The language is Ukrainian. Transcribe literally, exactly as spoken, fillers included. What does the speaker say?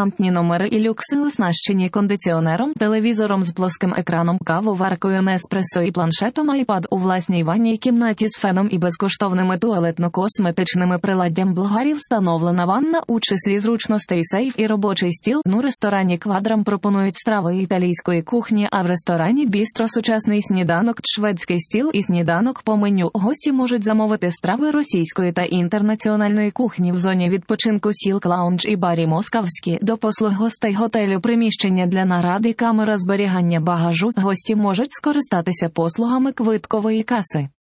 елегантні номери і люкси, оснащені кондиціонером, телевізором з плоским екраном, кавоваркою Неспресо і планшетом iPad у власній ванній кімнаті з феном і безкоштовними туалетно-косметичними приладдям Блогарів встановлена ванна, у числі зручностей сейф і робочий стіл. У ресторані Квадрам пропонують страви італійської кухні, а в ресторані Бістро сучасний сніданок, шведський стіл і сніданок по меню. Гості можуть замовити страви російської та інтернаціональної кухні в зоні відпочинку Silk Lounge і барі Москавські. До послуг гостей готелю приміщення для нарад і камера зберігання багажу. Гості можуть скористатися послугами квиткової каси.